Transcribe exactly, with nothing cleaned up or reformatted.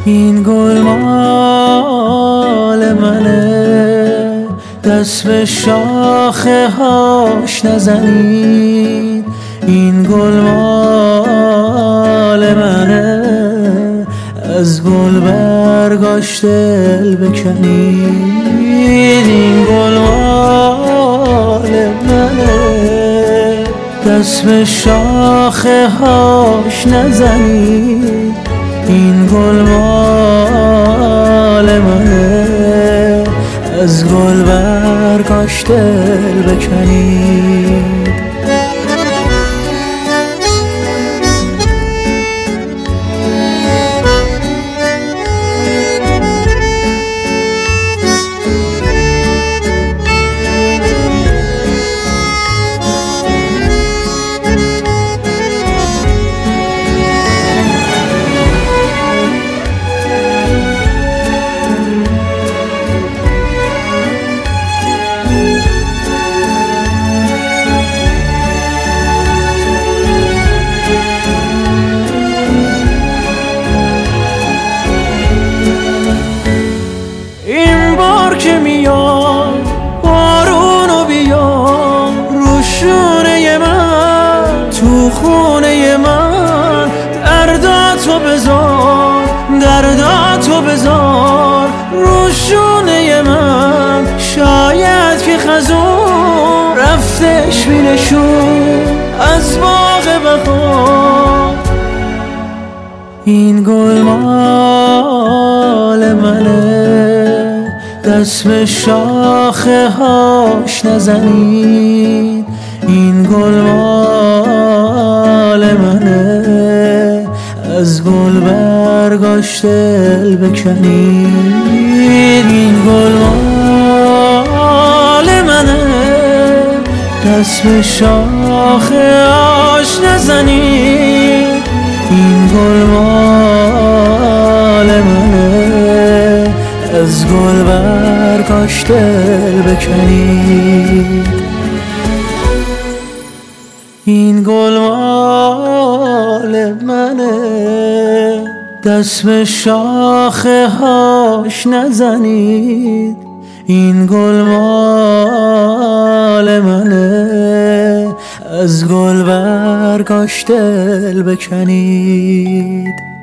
این گل مال منه، دست به شاخه هاش نزنید. این گل مال منه، از گل برگاش دل بکنید. این گل مال منه، دست به شاخه هاش نزنید. این گل مال منه، از گل برگاش دل بکنید. که میاد بارونو بیار رو شونه من، تو خونه من. درداتو بذار، درداتو بذار رو شونه من. شاید که خزون رفتش بینشون از باغ بهار. این گل مال منه، دست به شاخه هاش نزنید. این گل مال منه، از گل برگاش دل بکنید. این گل مال منه، دست به شاخه هاش نزنید. این گل مال منه، از گل برگاش دل بکنید. این گل مال منه، دست به شاخه هاش نزنید. این گل مال منه، از گل برگاش دل بکنید.